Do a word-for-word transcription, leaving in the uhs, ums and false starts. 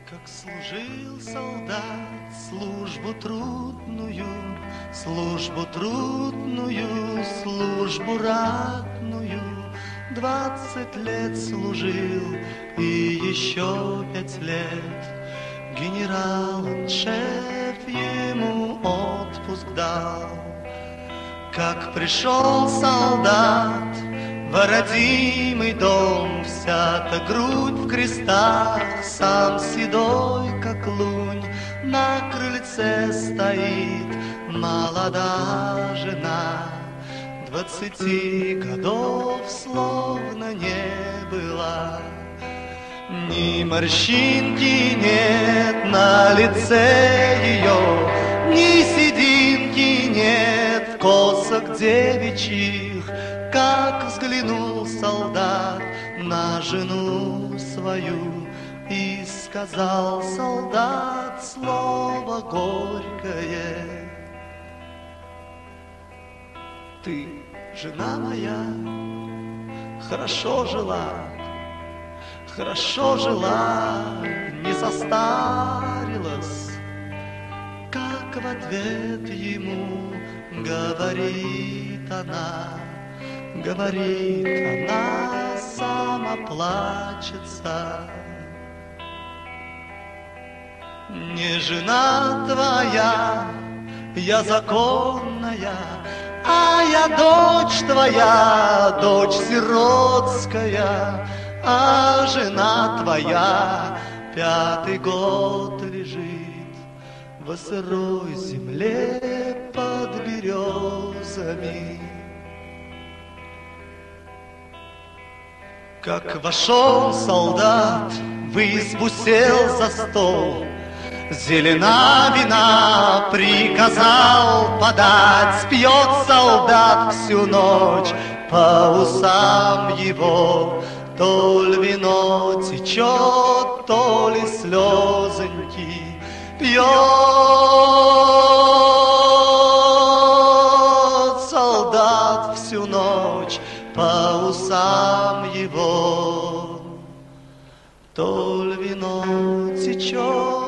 Как служил солдат службу трудную, службу трудную, службу ратную, двадцать лет служил и еще пять лет генерал-шеф ему отпуск дал. Как пришел солдат в родимый дом, вся-то грудь в крестах, сам седой, как лунь, на крыльце стоит молода жена. Двадцати годов словно не было, ни морщинки нет на лице ее, ни сединки нет в косах девичьих. Как взглянул солдат на жену свою, и сказал солдат слово горькое: ты, жена моя, хорошо жила, хорошо жила, не состарилась. Как в ответ ему говорит она, говорит она, сама плачется: не жена твоя, я законная, а я дочь твоя, дочь сиротская, а жена твоя пятый год лежит во сырой земле под березами. Как вошел солдат, в избу сел за стол, зелена вина приказал подать. Пьет солдат всю ночь, по усам его то ли вино течет, то ли слезоньки. Пьет солдат всю ночь, по усам его то ли вино течет,